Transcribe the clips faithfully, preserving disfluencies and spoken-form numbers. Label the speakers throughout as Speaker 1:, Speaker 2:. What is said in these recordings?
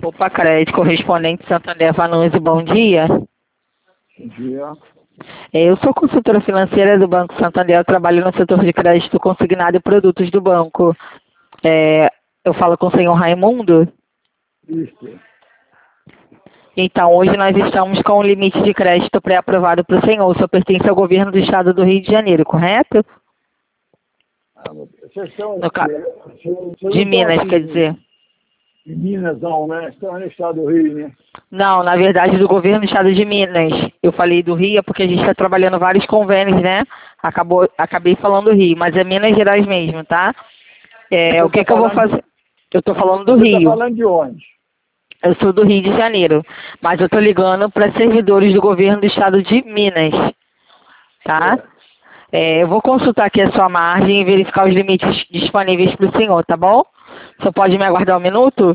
Speaker 1: Opa, crédito correspondente Santander Vanucci, bom dia.
Speaker 2: Bom dia.
Speaker 1: Eu sou consultora financeira do Banco Santander, eu trabalho no setor de crédito consignado e produtos do banco. É, eu falo com o senhor Raimundo?
Speaker 2: Isso.
Speaker 1: Então, hoje nós estamos com o limite de crédito pré-aprovado para o senhor. O senhor pertence ao governo do estado do Rio de Janeiro, correto?
Speaker 2: Ah, vocês são
Speaker 1: No ca...
Speaker 2: vocês- vocês
Speaker 1: De
Speaker 2: não
Speaker 1: Minas,
Speaker 2: estão
Speaker 1: quer
Speaker 2: aqui
Speaker 1: dizer.
Speaker 2: em Minas, não, né? Estão no estado do Rio, né?
Speaker 1: Não, na verdade, do governo do estado de Minas. Eu falei do Rio é porque a gente está trabalhando vários convênios, né? Acabou, acabei falando do Rio, mas é Minas Gerais mesmo, tá? É,
Speaker 2: Você
Speaker 1: o que
Speaker 2: tá
Speaker 1: que eu vou
Speaker 2: falando
Speaker 1: fazer? Eu estou falando do
Speaker 2: Você está
Speaker 1: Rio.
Speaker 2: falando de onde?
Speaker 1: Eu sou do Rio de Janeiro, mas eu estou ligando para servidores do governo do estado de Minas, tá?
Speaker 2: Certo.
Speaker 1: É, eu vou consultar aqui a sua margem e verificar os limites disponíveis para o senhor, tá bom? O senhor pode me aguardar um minuto?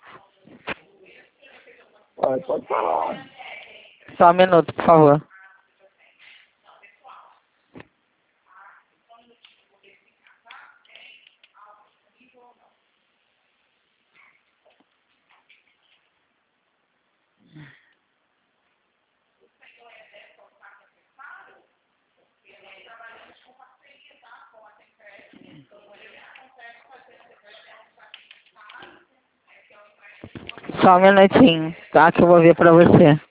Speaker 2: Pode, pode falar.
Speaker 1: Só um minuto, por favor. Só um minutinho, tá? Que eu vou ver para você.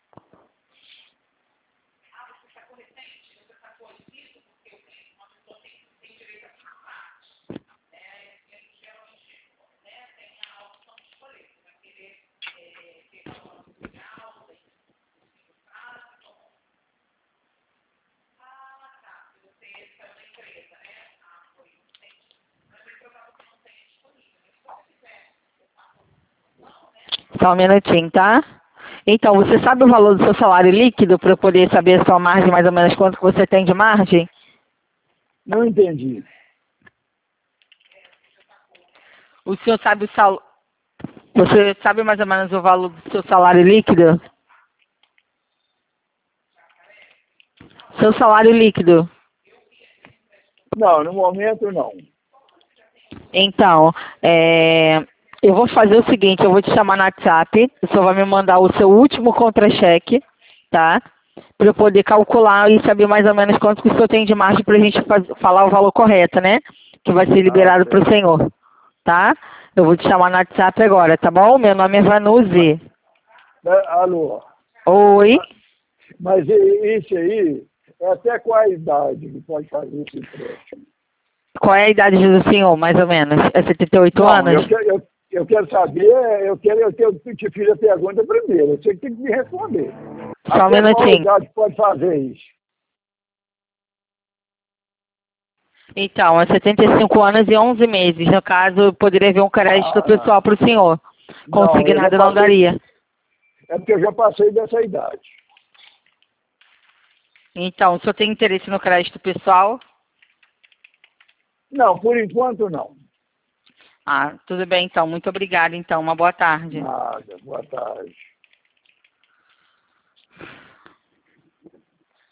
Speaker 1: Só um minutinho, tá? Então, você sabe o valor do seu salário líquido para eu poder saber a sua margem, mais ou menos quanto que você tem de margem?
Speaker 2: Não entendi.
Speaker 1: O senhor sabe o sal... Você sabe mais ou menos o valor do seu salário líquido? Seu salário líquido.
Speaker 2: Não, no momento não.
Speaker 1: Então, é... eu vou fazer o seguinte, eu vou te chamar no WhatsApp, o senhor vai me mandar o seu último contra-cheque, tá? Para eu poder calcular e saber mais ou menos quanto que o senhor tem de margem para a gente faz... falar o valor correto, né? Que vai ser
Speaker 2: Ah,
Speaker 1: liberado para o
Speaker 2: certo.
Speaker 1: senhor, tá? Eu vou te chamar no WhatsApp agora, tá bom? Meu nome é Vanucci.
Speaker 2: Mas, alô,
Speaker 1: Oi?
Speaker 2: mas, mas e- isso aí, é até qual a idade que pode fazer esse empréstimo?
Speaker 1: Qual é a idade do senhor, mais ou menos? É setenta e oito
Speaker 2: Não, eu
Speaker 1: anos?
Speaker 2: quero, eu, eu quero saber, eu quero, eu, quero, eu te fiz a pergunta primeiro, você tem que me responder.
Speaker 1: Só um
Speaker 2: Até qual
Speaker 1: minutinho.
Speaker 2: idade pode fazer isso?
Speaker 1: Então, é setenta e cinco anos e onze meses. No caso, eu poderia ver um crédito
Speaker 2: Ah,
Speaker 1: pessoal para o senhor.
Speaker 2: não, eu já
Speaker 1: Consignado não
Speaker 2: passei,
Speaker 1: daria.
Speaker 2: é porque eu já passei dessa idade.
Speaker 1: Então, o senhor tem interesse no crédito pessoal?
Speaker 2: Não, por enquanto não.
Speaker 1: Ah, tudo bem então. Muito obrigada então. Uma boa tarde.
Speaker 2: Nada, boa tarde.